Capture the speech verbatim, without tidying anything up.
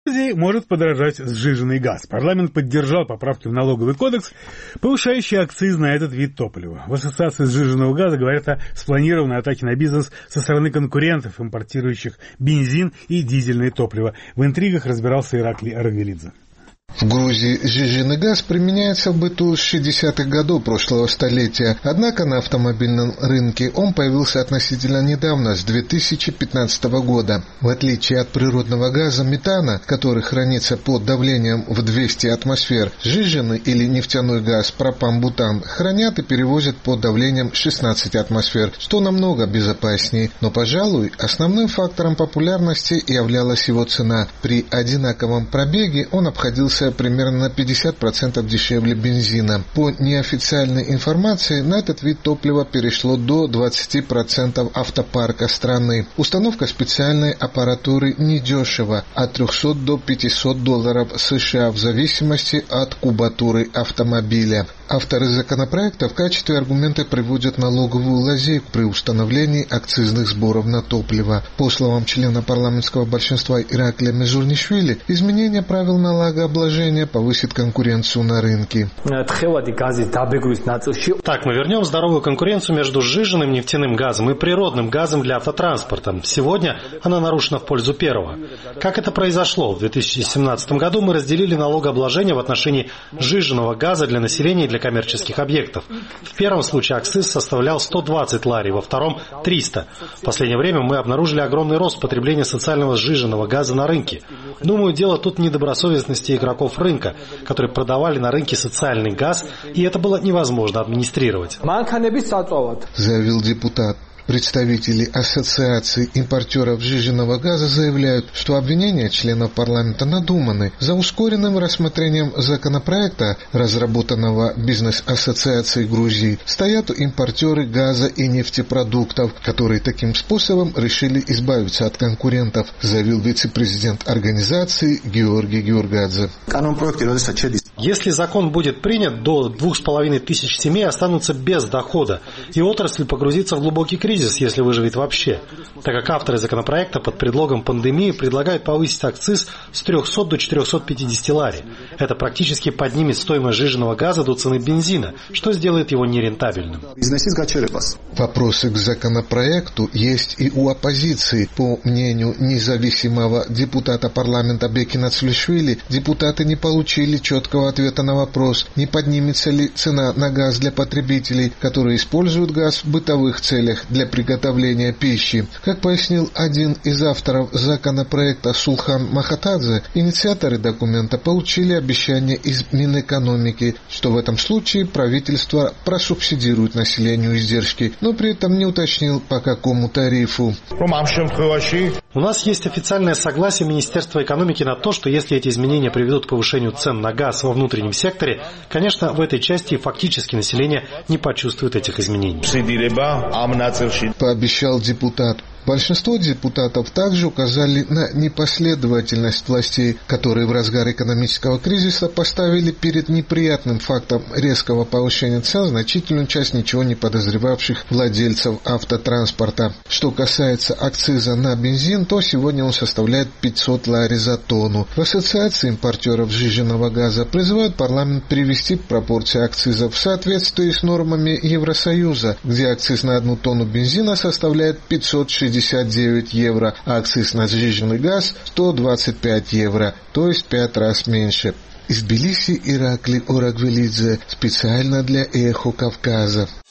может подорожать сжиженный газ. Парламент поддержал поправки в налоговый кодекс, повышающие акциз на этот вид топлива. В Ассоциации сжиженного газа говорят о спланированной атаке на бизнес со стороны конкурентов, импортирующих бензин и дизельное топливо. В интригах разбирался Ираклий Арагвелидзе. В Грузии сжиженный газ применяется в быту с шестидесятых годов прошлого столетия, однако на автомобильном рынке он появился относительно недавно, с две тысячи пятнадцатого года. В отличие от природного газа метана, который хранится под давлением в двести атмосфер, сжиженный или нефтяной газ пропан-бутан хранят и перевозят под давлением шестнадцать атмосфер, что намного безопаснее. Но, пожалуй, основным фактором популярности являлась его цена. При одинаковом пробеге он обходился примерно на пятьдесят процентов дешевле бензина. По неофициальной информации, на этот вид топлива перешло до двадцати процентов автопарка страны. Установка специальной аппаратуры недешево, от трехсот до пятисот долларов США в зависимости от кубатуры автомобиля. Авторы законопроекта в качестве аргумента приводят налоговую лазейку при установлении акцизных сборов на топливо. По словам члена парламентского большинства Ираклия Межурнишвили, изменение правил налогообложения повысит конкуренцию на рынке. Так, мы вернем здоровую конкуренцию между сжиженным нефтяным газом и природным газом для автотранспорта. Сегодня она нарушена в пользу первого. Как это произошло? В две тысячи семнадцатом году мы разделили налогообложение в отношении сжиженного газа для населения и для коммерческих объектов. В первом случае акциз составлял сто двадцать лари, во втором – триста. В последнее время мы обнаружили огромный рост потребления социального сжиженного газа на рынке. Думаю, дело тут в недобросовестности игроков рынка, которые продавали на рынке социальный газ, и это было невозможно администрировать. Заявил депутат. Представители Ассоциации импортеров сжиженного газа заявляют, что обвинения членов парламента надуманы. За ускоренным рассмотрением законопроекта, разработанного Бизнес-ассоциацией Грузии, стоят импортеры газа и нефтепродуктов, которые таким способом решили избавиться от конкурентов, заявил вице-президент организации Георгий Георгадзе. Если закон будет принят, до двух с половиной тысяч семей останутся без дохода, и отрасль погрузится в глубокий кризис, если выживет вообще, так как авторы законопроекта под предлогом пандемии предлагают повысить акциз с трехсот до четырехсот пятидесяти лари. Это практически поднимет стоимость сжиженного газа до цены бензина, что сделает его нерентабельным. Вопросы к законопроекту есть и у оппозиции. По мнению независимого депутата парламента Бекина Цулишвили, депутаты не получили четкого ответа на вопрос, не поднимется ли цена на газ для потребителей, которые используют газ в бытовых целях для приготовления пищи. Как пояснил один из авторов законопроекта Сулхан Махатадзе, инициаторы документа получили обещание из Минэкономики, что в этом случае правительство просубсидирует населению издержки, но при этом не уточнил, по какому тарифу. У нас есть официальное согласие Министерства экономики на то, что если эти изменения приведут к повышению цен на газ во внутреннем секторе, конечно, в этой части фактически население не почувствует этих изменений. Пообещал депутат. Большинство депутатов также указали на непоследовательность властей, которые в разгар экономического кризиса поставили перед неприятным фактом резкого повышения цен значительную часть ничего не подозревавших владельцев автотранспорта. Что касается акциза на бензин, то сегодня он составляет пятьсот лари за тонну. В Ассоциации импортеров сжиженного газа призывают парламент привести пропорции акциза в соответствии с нормами Евросоюза, где акциз на одну тонну бензина составляет пятьсот шестьдесят девять евро, а акциз на сжиженный газ сто двадцать пять евро, то есть пять раз меньше. Из Тбилиси Ираклий Арагвелидзе специально для Эхо Кавказа.